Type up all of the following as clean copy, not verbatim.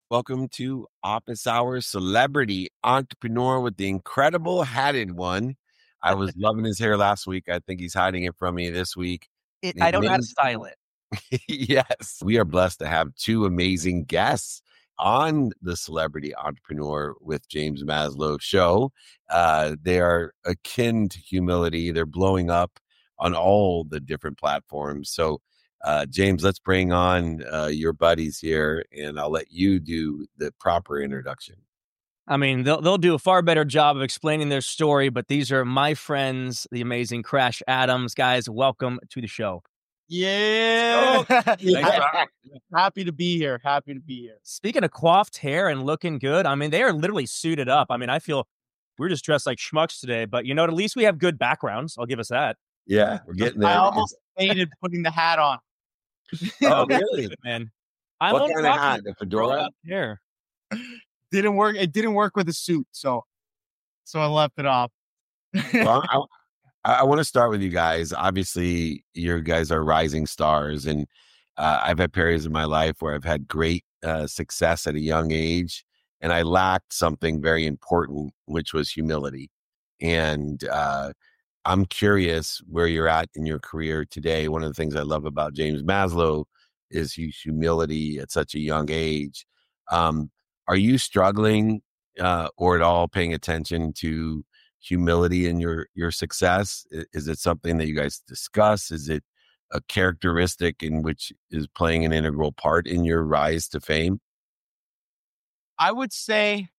Welcome to Office Hours Celebrity Entrepreneur with the incredible hatted one. I was loving his hair last week. I think he's hiding it from me this week. I The don't know how to style it. yes, we are blessed to have two amazing guests on the Celebrity Entrepreneur with James Maslow show. They are akin to humility. They're blowing up on all the different platforms. So, James, let's bring on your buddies here, and I'll let you do the proper introduction. I mean, they'll do a far better job of explaining their story, but these are my friends, the amazing Crash Adams. Guys, welcome to the show. Yeah. Yeah. Happy to be here. Happy to be here. Speaking of coiffed hair and looking good, I mean, they are literally suited up. I mean, I feel we're just dressed like schmucks today, but you know what? At least we have good backgrounds. I'll give us that. Yeah, we're getting there. I almost hated putting the hat on. Oh, really? Man. What kind of hat? The fedora? Hair. Didn't work. It didn't work with a suit, so I left it off. Well, I want to start with you guys. Obviously, you guys are rising stars, and I've had periods in my life where I've had great success at a young age, and I lacked something very important, which was humility. And I'm curious where you're at in your career today. One of the things I love about James Maslow is his humility at such a young age. Are you struggling or at all paying attention to humility in your success? Is it something that you guys discuss? Is it a characteristic in which is playing an integral part in your rise to fame? I would say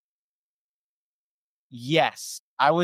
yes.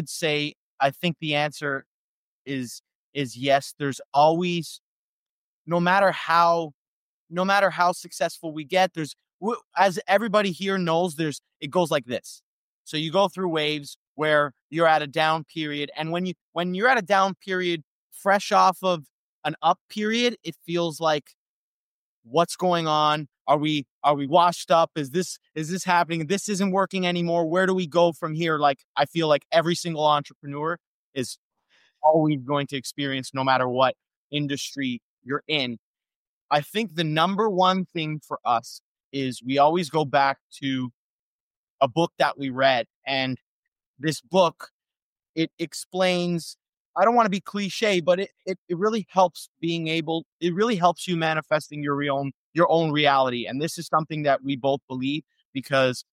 I think the answer is yes. There's always, no matter how successful we get, as everybody here knows, it goes like this. So you go through waves where you're at a down period, and when you're at a down period, fresh off of an up period, it feels like, what's going on? Are we washed up? Is this happening? This isn't working anymore. Where do we go from here? Like, I feel like every single entrepreneur is always going to experience, no matter what industry you're in. I think the number one thing for us is we always go back to a book that we read. And this book, it explains, I don't want to be cliche, but it really helps it really helps you manifesting your own reality. And this is something that we both believe, because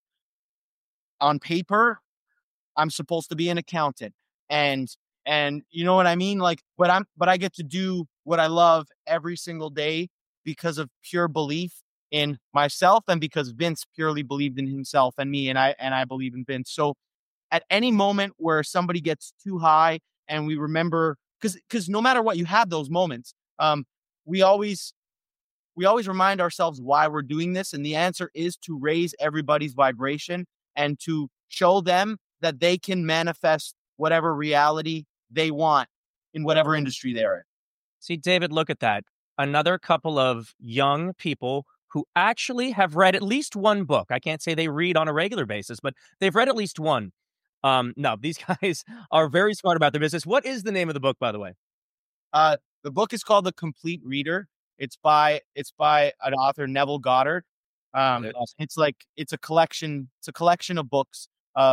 on paper, I'm supposed to be an accountant. And you know what I mean? Like, but I get to do what I love every single day because of pure belief in myself, and because Vince purely believed in himself and me, and I believe in Vince. So at any moment where somebody gets too high, and we remember, because no matter what, you have those moments. We always remind ourselves why we're doing this, and the answer is to raise everybody's vibration and to show them that they can manifest whatever reality they want in whatever industry they're in. See, David, look at that. Another couple of young people who actually have read at least one book. I can't say they read on a regular basis, but they've read at least one. No, these guys are very smart about their business. What is the name of the book, by the way? The book is called The Complete Reader. It's by an author, Neville Goddard. It's a collection of books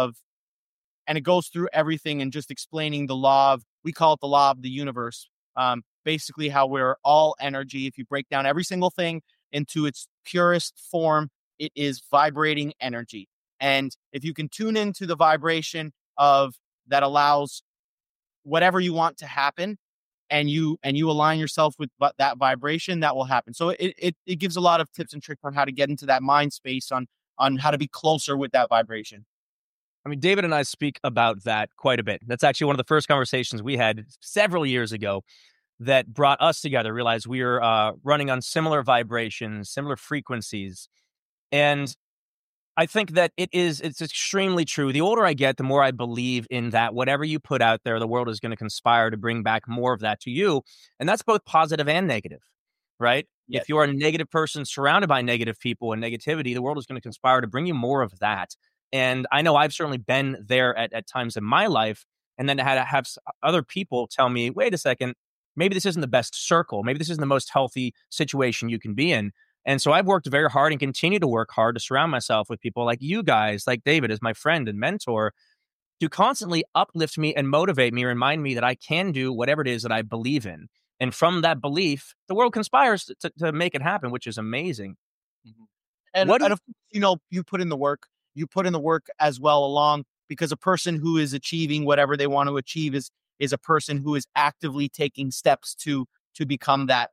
and it goes through everything and just explaining we call it the law of the universe. Basically how we're all energy. If you break down every single thing into its purest form, it is vibrating energy. And if you can tune into the vibration that allows whatever you want to happen, and you align yourself with that vibration, that will happen. So it gives a lot of tips and tricks on how to get into that mind space, on how to be closer with that vibration. I mean, David and I speak about that quite a bit. That's actually one of the first conversations we had several years ago that brought us together, realized we were running on similar vibrations, similar frequencies. And I think that it's extremely true. The older I get, the more I believe in that. Whatever you put out there, the world is going to conspire to bring back more of that to you. And that's both positive and negative, right? Yes. If you're a negative person surrounded by negative people and negativity, the world is going to conspire to bring you more of that. And I know I've certainly been there at times in my life, and then had to have other people tell me, wait a second, maybe this isn't the best circle. Maybe this isn't the most healthy situation you can be in. And so I've worked very hard and continue to work hard to surround myself with people like you guys, like David as my friend and mentor, to constantly uplift me and motivate me, remind me that I can do whatever it is that I believe in. And from that belief, the world conspires to make it happen, which is amazing. Mhm. And What do and of course, you put in the work. You put in the work as well along, because a person who is achieving whatever they want to achieve is a person who is actively taking steps to become that.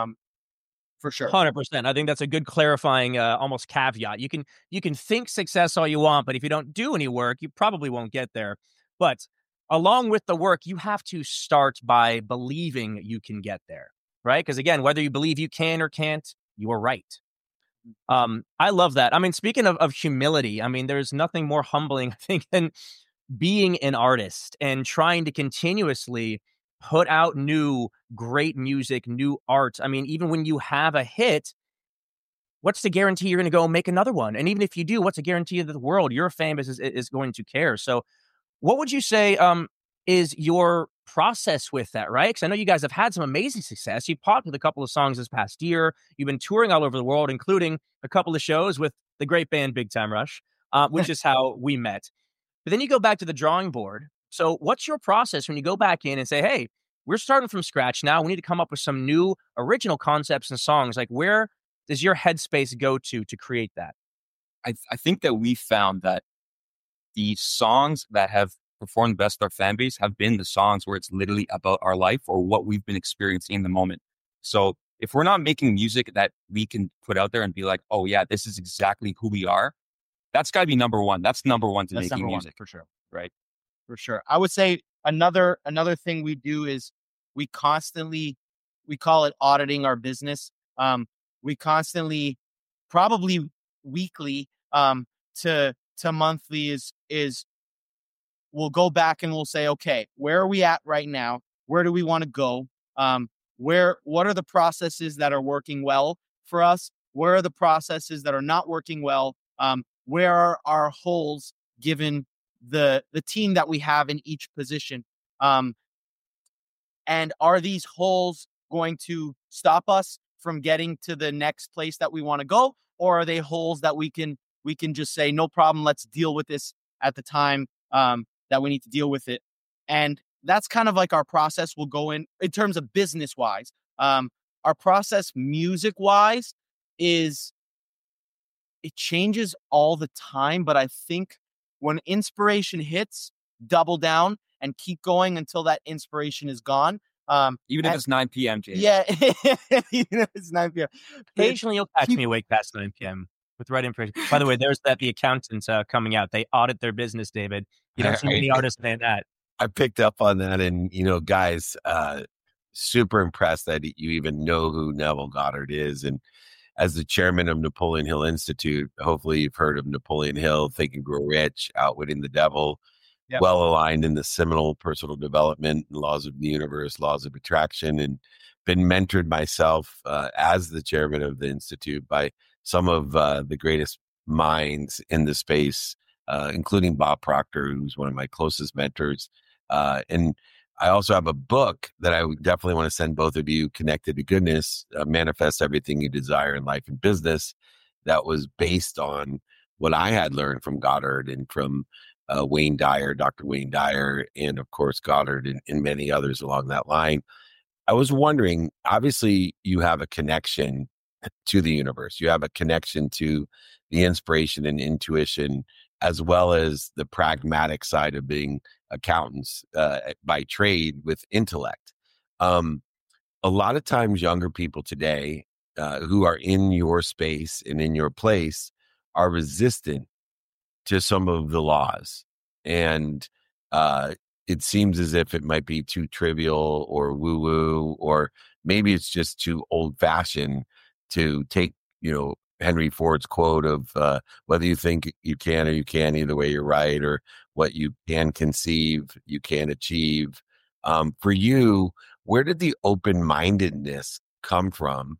For sure. 100%. I think that's a good clarifying, almost caveat. You can think success all you want, but if you don't do any work, you probably won't get there. But along with the work, you have to start by believing you can get there, right? Because again, whether you believe you can or can't, you are right. I love that. I mean, speaking of humility, I mean, there's nothing more humbling, I think, than being an artist and trying to continuously put out new great music, new art. I mean, even when you have a hit, what's the guarantee you're going to go make another one? And even if you do, what's the guarantee that the world, your fan base is going to care? So, what would you say is your process with that, right? Because I know you guys have had some amazing success. You popped with a couple of songs this past year. You've been touring all over the world, including a couple of shows with the great band Big Time Rush, which is how we met. But then you go back to the drawing board. So what's your process when you go back in and say, hey, we're starting from scratch now. We need to come up with some new original concepts and songs. Like, where does your headspace go to create that? I think that we found that the songs that have performed best with our fan base have been the songs where it's literally about our life or what we've been experiencing in the moment. So if we're not making music that we can put out there and be like, oh yeah, this is exactly who we are, that's got to be number one. That's number one to That's making number one, music, for sure. right? For sure. I would say another thing we do is we call it auditing our business. We constantly, probably weekly, to monthly is we'll go back and we'll say, okay, where are we at right now? Where do we want to go? What are the processes that are working well for us? Where are the processes that are not working well? Where are our holes given the team that we have in each position? And are these holes going to stop us from getting to the next place that we want to go? Or are they holes that we can just say, no problem, let's deal with this at the time that we need to deal with it? And that's kind of like our process will go in terms of business wise. Our process music wise is, it changes all the time, but I think when inspiration hits, double down and keep going until that inspiration is gone. Even if it's 9 p.m., Jay. Yeah, even if it's 9 p.m. Occasionally, you'll catch me awake past 9 p.m. with the right information. By the way, there's the accountants coming out. They audit their business, David. You don't see many artists saying that. I picked up on that, and guys, super impressed that you even know who Neville Goddard is. And as the chairman of Napoleon Hill Institute, hopefully you've heard of Napoleon Hill, Think and Grow Rich, Outwitting the Devil. Yep. Well aligned in the seminal personal development, laws of the universe, laws of attraction, and been mentored myself as the chairman of the institute by some of the greatest minds in the space, including Bob Proctor, who's one of my closest mentors. And I also have a book that I would definitely want to send both of you, Connected to Goodness, Manifest Everything You Desire in Life and Business, that was based on what I had learned from Goddard and from Wayne Dyer, Dr. Wayne Dyer, and of course Goddard and many others along that line. I was wondering, obviously you have a connection to the universe. You have a connection to the inspiration and intuition, as well as the pragmatic side of being accountants by trade with intellect. A lot of times younger people today who are in your space and in your place are resistant to some of the laws. And it seems as if it might be too trivial or woo-woo, or maybe it's just too old-fashioned to take, Henry Ford's quote of whether you think you can or you can't, either way you're right, or what you can conceive, you can achieve. For you, where did the open-mindedness come from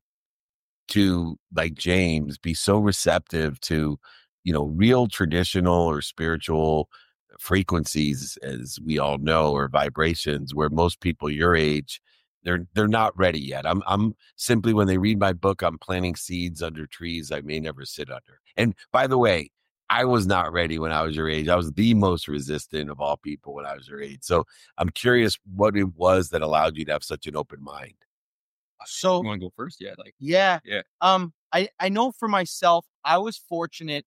to, like James, be so receptive to real traditional or spiritual frequencies, as we all know, or vibrations, where most people your age They're not ready yet. I'm simply, when they read my book, I'm planting seeds under trees I may never sit under. And by the way, I was not ready when I was your age. I was the most resistant of all people when I was your age. So I'm curious what it was that allowed you to have such an open mind. So You want to go first? Yeah. yeah. Yeah. I know for myself, I was fortunate.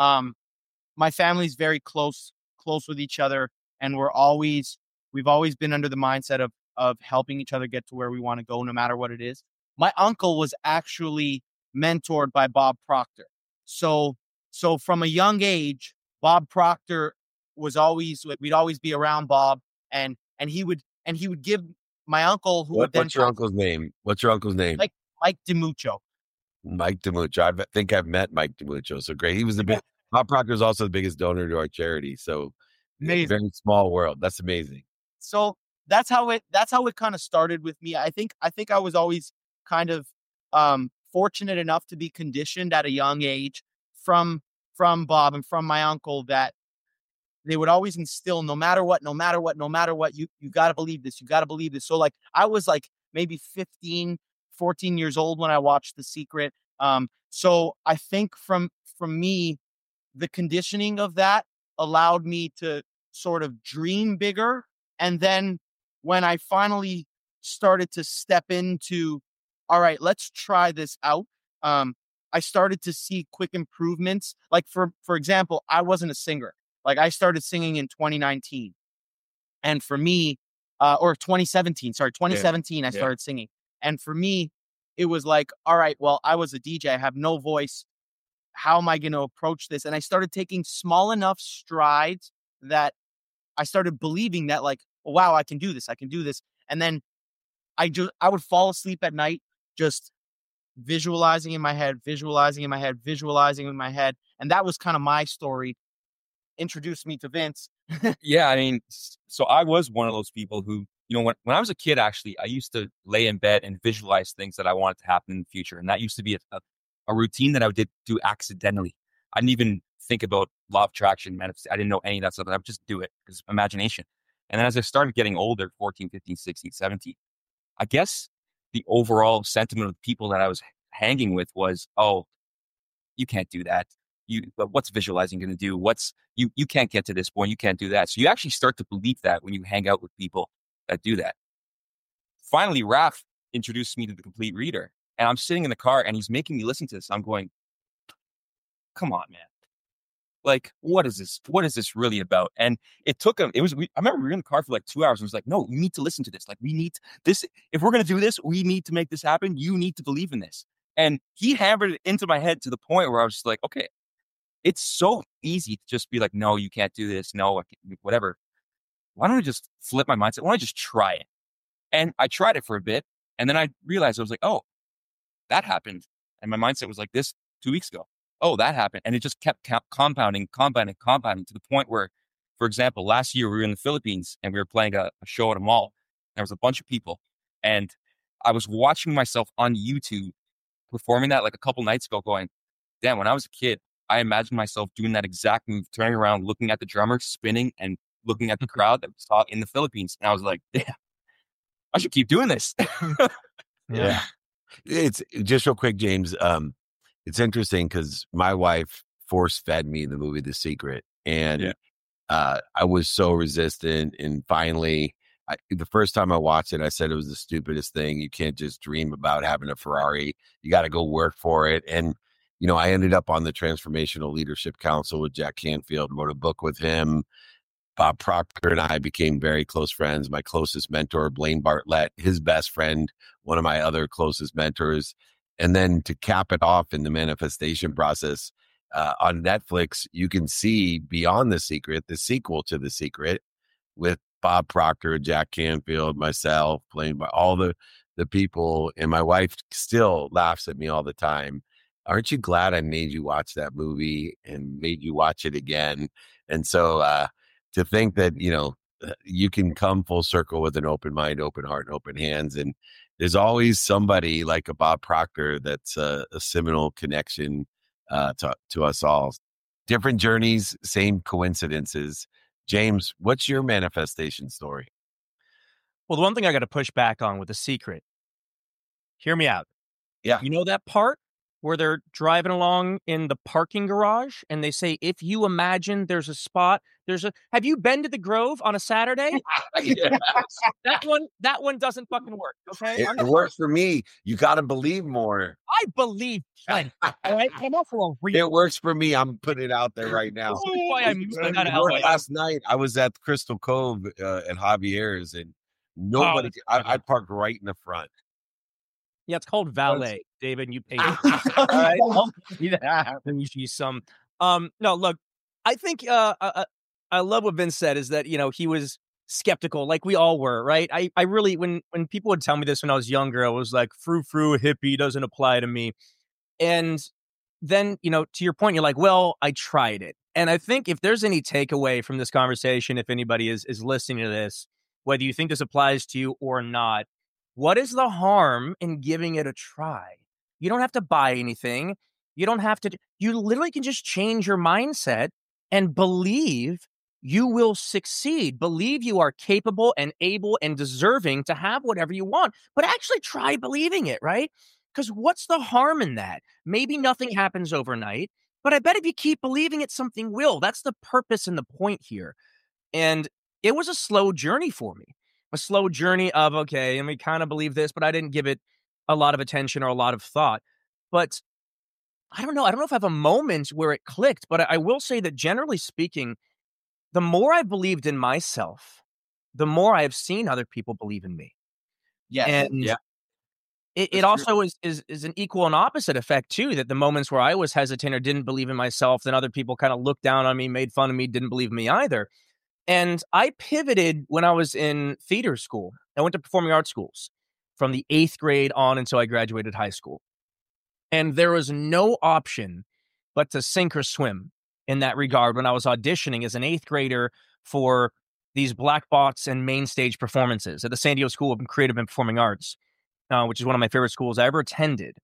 My family's very close with each other, and we've always been under the mindset of helping each other get to where we want to go, no matter what it is. My uncle was actually mentored by Bob Proctor. So from a young age, Bob Proctor we'd always be around Bob, and he would give my uncle, who would then What's your uncle's name? What's your uncle's name? Mike DiMuccio. Mike DiMuccio. I think I've met Mike DiMuccio. So great. He was Bob Proctor is also the biggest donor to our charity. So Amazing. Very small world. That's amazing. So that's how it kind of started with me. I think I was always kind of fortunate enough to be conditioned at a young age from Bob and from my uncle that they would always instill, no matter what, you got to believe this. You got to believe this. So like I was like maybe 15, 14 years old when I watched The Secret. So I think from me, the conditioning of that allowed me to sort of dream bigger. And then when I finally started to step into, all right, let's try this out. I started to see quick improvements. Like for example, I wasn't a singer. Like I started singing in 2019. And for me, or 2017, I started singing. And for me, it was like, all right, well, I was a DJ. I have no voice. How am I going to approach this? And I started taking small enough strides that I started believing that like, oh, wow, I can do this. And then I would fall asleep at night, just visualizing in my head. And that was kind of my story. Introduced me to Vince. Yeah, I mean, so I was one of those people who, when I was a kid, actually, I used to lay in bed and visualize things that I wanted to happen in the future. And that used to be a routine that I would do accidentally. I didn't even think about law of attraction, I didn't know any of that stuff. I would just do it because imagination. And then as I started getting older, 14, 15, 16, 17, I guess the overall sentiment of the people that I was hanging with was, oh, you can't do that. What's visualizing going to do? You can't get to this point. You can't do that. So you actually start to believe that when you hang out with people that do that. Finally, Raph introduced me to The Complete Reader, and I'm sitting in the car and he's making me listen to this. I'm going, come on, man. Like, what is this? What is this really about? And it took him, I remember we were in the car for like 2 hours and was like, no, you need to listen to this. Like, we need this. If we're going to do this, we need to make this happen. You need to believe in this. And he hammered it into my head to the point where I was just like, okay, it's so easy to just be like, no, you can't do this. No, whatever. Why don't I just flip my mindset? Why don't I just try it? And I tried it for a bit. And then I realized I was like, oh, that happened. And my mindset was like this 2 weeks ago. Oh, that happened. And it just kept compounding to the point where, for example, last year we were in the Philippines and we were playing a show at a mall. There was a bunch of people. And I was watching myself on YouTube performing that like a couple nights ago going, damn, when I was a kid, I imagined myself doing that exact move, turning around, looking at the drummer, spinning, and looking at the crowd that we saw in the Philippines. And I was like, damn, I should keep doing this. Yeah. It's just real quick, James. It's interesting because my wife force fed me the movie The Secret. And I was so resistant. And finally, the first time I watched it, I said it was the stupidest thing. You can't just dream about having a Ferrari. You got to go work for it. And I ended up on the Transformational Leadership Council with Jack Canfield, wrote a book with him. Bob Proctor and I became very close friends. My closest mentor, Blaine Bartlett, his best friend, one of my other closest mentors. And then to cap it off in the manifestation process, on Netflix, you can see Beyond the Secret, the sequel to The Secret, with Bob Proctor, Jack Canfield, myself, playing by all the people. And my wife still laughs at me all the time. Aren't you glad I made you watch that movie and made you watch it again? And so to think that, you can come full circle with an open mind, open heart, and open hands. And there's always somebody like a Bob Proctor that's a seminal connection to us all. Different journeys, same coincidences. James, what's your manifestation story? Well, the one thing I got to push back on with the secret, hear me out. Yeah. You know that part where they're driving along in the parking garage and they say, if you imagine there's a spot, have you been to the Grove on a Saturday? Yeah. That one doesn't fucking work. Okay. It works for me. You got to believe more. I believe plenty. All right. I'm not for a reason. It works for me. I'm putting it out there right now. That's why I'm using that out. Last night, I was at Crystal Cove at Javier's, and nobody. I parked right in the front. Yeah, it's called valet, David. And you pay. All right. Then you see some. No, look, I think I love what Vince said is that he was skeptical, like we all were, right? I really when people would tell me this when I was younger, I was like, frou hippie doesn't apply to me. And then, to your point, you're like, well, I tried it. And I think if there's any takeaway from this conversation, if anybody is listening to this, whether you think this applies to you or not, what is the harm in giving it a try? You don't have to buy anything. You don't have to. You literally can just change your mindset and believe you will succeed. Believe you are capable and able and deserving to have whatever you want, but actually try believing it, right? Because what's the harm in that? Maybe nothing happens overnight, but I bet if you keep believing it, something will. That's the purpose and the point here. And it was a slow journey for me, a slow journey of, okay, and we kind of believe this, but I didn't give it a lot of attention or a lot of thought. But I don't know. I don't know if I have a moment where it clicked, but I will say that generally speaking, the more I believed in myself, the more I have seen other people believe in me. Yes. And yeah. It also is an equal and opposite effect too, that the moments where I was hesitant or didn't believe in myself, then other people kind of looked down on me, made fun of me, didn't believe in me either. And I pivoted when I was in theater school. I went to performing arts schools from the 8th grade on until I graduated high school. And there was no option but to sink or swim in that regard when I was auditioning as an 8th grader for these black box and main stage performances at the San Diego School of Creative and Performing Arts, which is one of my favorite schools I ever attended.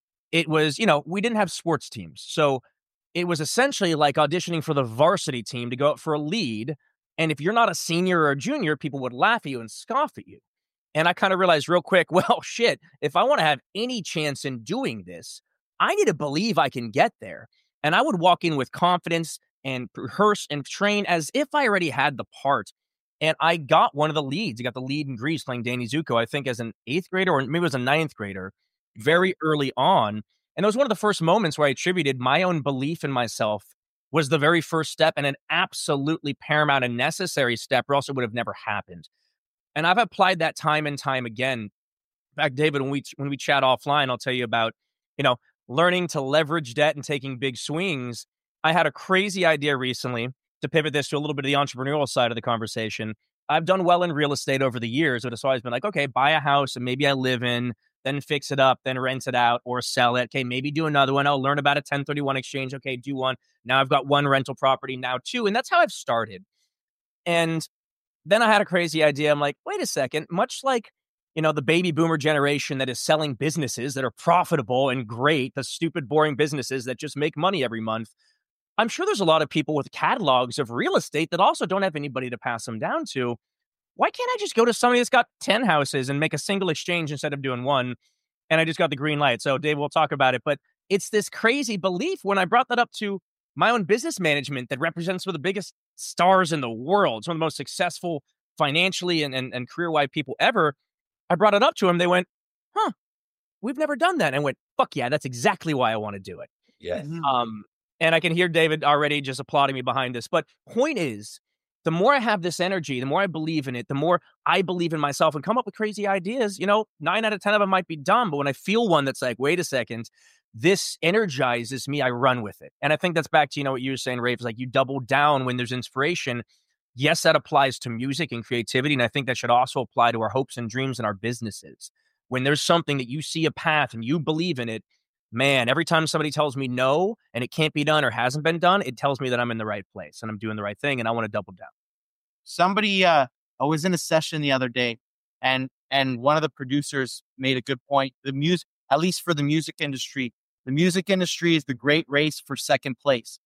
It was, we didn't have sports teams. So it was essentially like auditioning for the varsity team to go out for a lead. And if you're not a senior or a junior, people would laugh at you and scoff at you. And I kind of realized real quick, well, shit, if I want to have any chance in doing this, I need to believe I can get there. And I would walk in with confidence and rehearse and train as if I already had the part. And I got one of the leads. I got the lead in Grease playing Danny Zuko, I think as an 8th grader, or maybe it was a 9th grader, very early on. And it was one of the first moments where I attributed my own belief in myself was the very first step and an absolutely paramount and necessary step, or else it would have never happened. And I've applied that time and time again. In fact, David, when we chat offline, I'll tell you about, learning to leverage debt and taking big swings. I had a crazy idea recently to pivot this to a little bit of the entrepreneurial side of the conversation. I've done well in real estate over the years, but it's always been like, okay, buy a house and maybe I live in, then fix it up, then rent it out or sell it. Okay, maybe do another one. I'll learn about a 1031 exchange. Okay, do one. Now I've got one rental property, now two. And that's how I've started. And then I had a crazy idea. I'm like, wait a second, much like, the baby boomer generation that is selling businesses that are profitable and great, the stupid, boring businesses that just make money every month. I'm sure there's a lot of people with catalogs of real estate that also don't have anybody to pass them down to. Why can't I just go to somebody that's got 10 houses and make a single exchange instead of doing one? And I just got the green light. So Dave, we'll talk about it. But it's this crazy belief when I brought that up to my own business management that represents some of the biggest stars in the world, some of the most successful financially and career-wide people ever. I brought it up to them. They went, we've never done that. And I went, fuck yeah, that's exactly why I want to do it. Yes. And I can hear David already just applauding me behind this. But point is, the more I have this energy, the more I believe in it, the more I believe in myself and come up with crazy ideas. 9 out of 10 of them might be dumb, but when I feel one that's like, wait a second, this energizes me, I run with it. And I think that's back to, what you were saying, Rafe, is like you double down when there's inspiration. Yes, that applies to music and creativity. And I think that should also apply to our hopes and dreams and our businesses. When there's something that you see a path and you believe in it, man, every time somebody tells me no and it can't be done or hasn't been done, it tells me that I'm in the right place and I'm doing the right thing and I want to double down. Somebody, I was in a session the other day and one of the producers made a good point. The music, at least for the music industry is the great race for second place,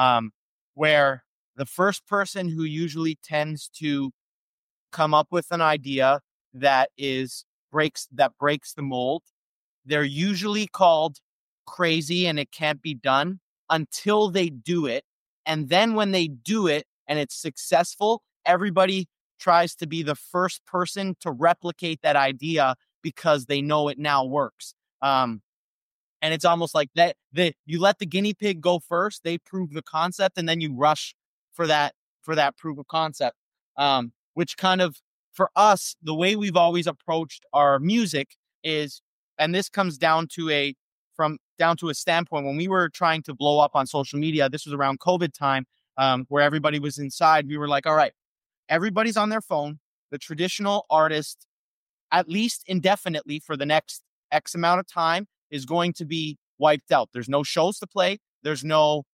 where the first person who usually tends to come up with an idea that breaks the mold. They're usually called crazy and it can't be done until they do it. And then when they do it and it's successful, everybody tries to be the first person to replicate that idea because they know it now works. And it's almost like that you let the guinea pig go first, they prove the concept, and then you rush for that proof of concept. Which kind of, for us, the way we've always approached our music is, and this comes down to a standpoint, when we were trying to blow up on social media, this was around COVID time, where everybody was inside. We were like, all right, everybody's on their phone. The traditional artist, at least indefinitely for the next X amount of time, is going to be wiped out. There's no shows to play. There's no,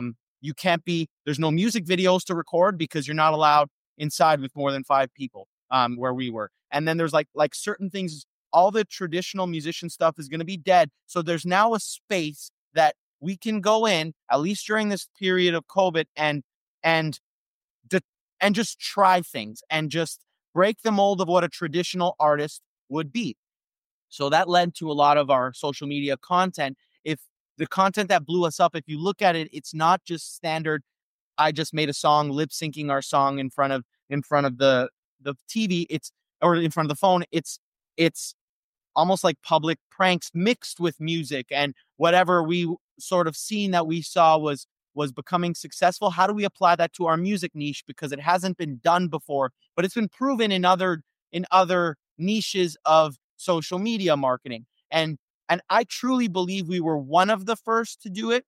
there's no music videos to record because you're not allowed inside with more than 5 people, where we were. And then there's like certain things, all the traditional musician stuff is going to be dead. So there's now a space that we can go in, at least during this period of COVID, and just try things and just break the mold of what a traditional artist would be. So that led to a lot of our social media content. If the content that blew us up, if you look at it, it's not just standard, I just made a song, lip syncing our song in front of the TV, or in front of the phone. It's almost like public pranks mixed with music, and whatever we sort of seen that we saw was becoming successful. How do we apply that to our music niche? Because it hasn't been done before, but it's been proven in other niches of social media marketing. And I truly believe we were one of the first to do it.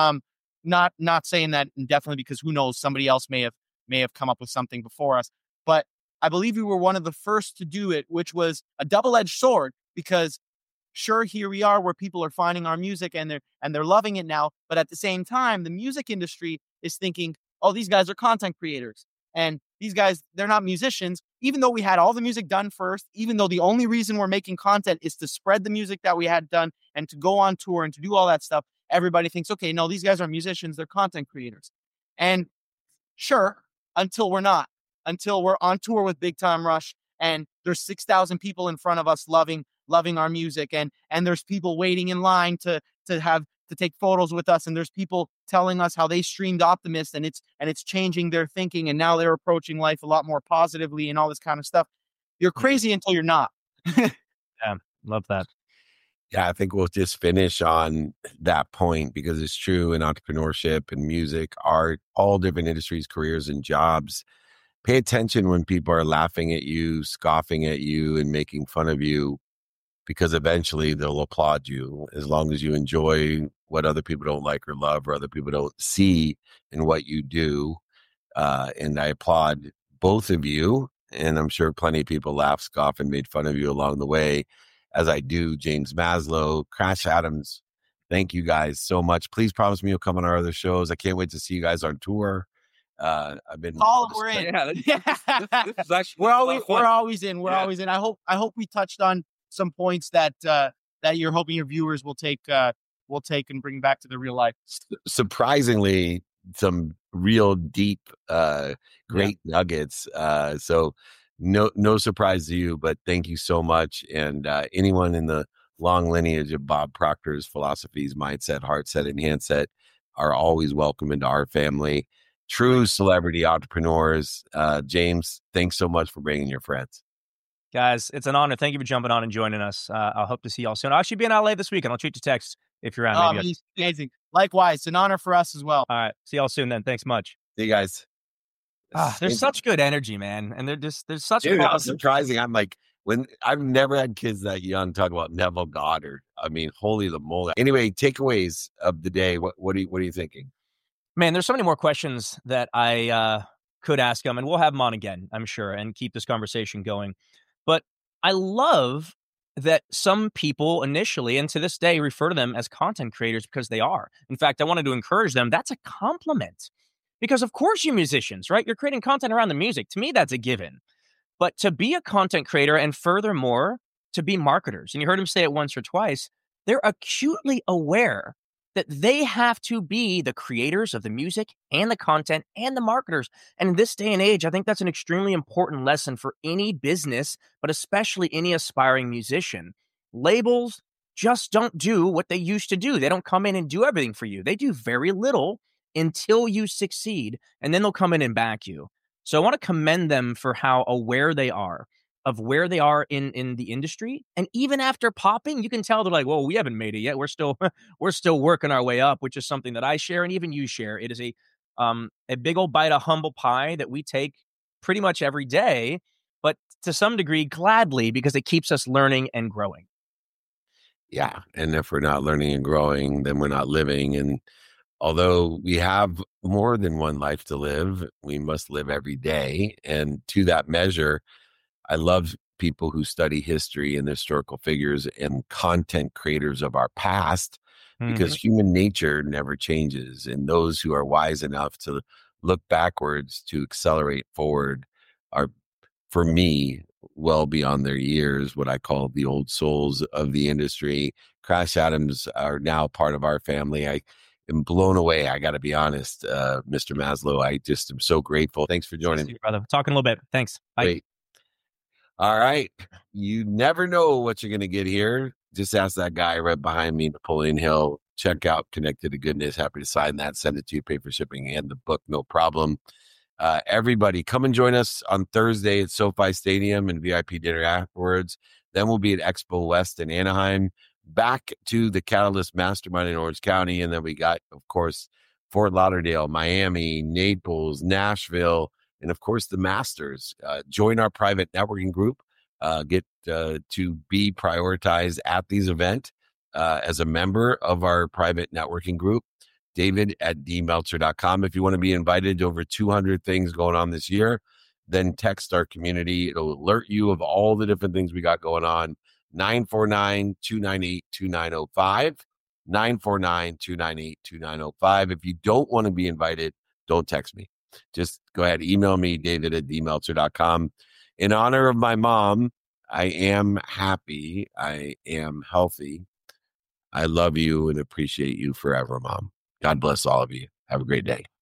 Not saying that indefinitely, because who knows, somebody else may have come up with something before us. But I believe we were one of the first to do it, which was a double-edged sword, because sure, here we are where people are finding our music and they're loving it now. But at the same time, the music industry is thinking, oh, these guys are content creators. And these guys, they're not musicians. Even though we had all the music done first, even though the only reason we're making content is to spread the music that we had done and to go on tour and to do all that stuff, everybody thinks, okay, no, these guys are musicians, they're content creators. And sure, until we're not, until we're on tour with Big Time Rush and there's 6,000 people in front of us loving our music, and there's people waiting in line to take photos with us, and there's people telling us how they streamed Optimist and it's changing their thinking, and now they're approaching life a lot more positively and all this kind of stuff. You're crazy until you're not. Yeah, love that. Yeah, I think we'll just finish on that point, because it's true in entrepreneurship and music, art, all different industries, careers, and jobs. Pay attention when people are laughing at you, scoffing at you, and making fun of you, because eventually they'll applaud you, as long as you enjoy what other people don't like or love, or other people don't see in what you do. And I applaud both of you. And I'm sure plenty of people laughed, scoffed, and made fun of you along the way, as I do James Maslow, Crash Adams. Thank you guys so much. Please promise me you'll come on our other shows. I can't wait to see you guys on tour. I've been We're in. Yeah, this is actually we're always in. We're always in. I hope we touched on some points that you're hoping your viewers will take and bring back to the real life. Surprisingly, some real deep, great nuggets. So no surprise to you, but thank you so much. And anyone in the long lineage of Bob Proctor's philosophies, mindset, heart set, and handset are always welcome into our family. True celebrity entrepreneurs. James, thanks so much for bringing your friends. Guys, it's an honor. Thank you for jumping on and joining us. I hope to see y'all soon. I'll actually be in LA this week, and I'll shoot you text if you're around. Amazing. Likewise, it's an honor for us as well. All right. See y'all soon then. Thanks much. See you guys. There's such good energy, man. And there's such surprising. I'm like, when I've never had kids that young talk about Neville Goddard. I mean, holy the moly. Anyway, takeaways of the day. What are you thinking? Man, there's so many more questions that I could ask him, and we'll have him on again, I'm sure, and keep this conversation going. But I love that some people initially, and to this day, refer to them as content creators, because they are. In fact, I wanted to encourage them. That's a compliment, because of course you're musicians, right? You're creating content around the music. To me, that's a given. But to be a content creator, and furthermore, to be marketers, and you heard him say it once or twice, they're acutely aware that they have to be the creators of the music and the content and the marketers. And in this day and age, I think that's an extremely important lesson for any business, but especially any aspiring musician. Labels just don't do what they used to do. They don't come in and do everything for you. They do very little until you succeed, and then they'll come in and back you. So I want to commend them for how aware they are of where they are in the industry. And even after popping, you can tell they're like, "Whoa, we haven't made it yet. We're still we're still working our way up," which is something that I share and even you share. It is a big old bite of humble pie that we take pretty much every day, but to some degree gladly, because it keeps us learning and growing. Yeah. And if we're not learning and growing, then we're not living. And although we have more than one life to live, we must live every day. And to that measure, I love people who study history and historical figures and content creators of our past, because human nature never changes. And those who are wise enough to look backwards to accelerate forward are, for me, well beyond their years, what I call the old souls of the industry. Crash Adams are now part of our family. I am blown away. I got to be honest, Mr. Maslow. I just am so grateful. Thanks for joining me, brother. Talking a little bit. Thanks. Bye. Great. All right. You never know what you're going to get here. Just ask that guy right behind me, Napoleon Hill. Check out Connected to Goodness. Happy to sign that. Send it to you. Pay for shipping and the book. No problem. Everybody, come and join us on Thursday at SoFi Stadium and VIP dinner afterwards. Then we'll be at Expo West in Anaheim. Back to the Catalyst Mastermind in Orange County. And then we got, of course, Fort Lauderdale, Miami, Naples, Nashville, and of course, the Masters. Join our private networking group. Get to be prioritized at these events as a member of our private networking group. David at dmeltzer.com. If you want to be invited to over 200 things going on this year, then text our community. It'll alert you of all the different things we got going on. 949-298-2905. 949-298-2905. If you don't want to be invited, don't text me. Just go ahead, email me, David at dmeltzer.com. In honor of my mom, I am happy. I am healthy. I love you and appreciate you forever, Mom. God bless all of you. Have a great day.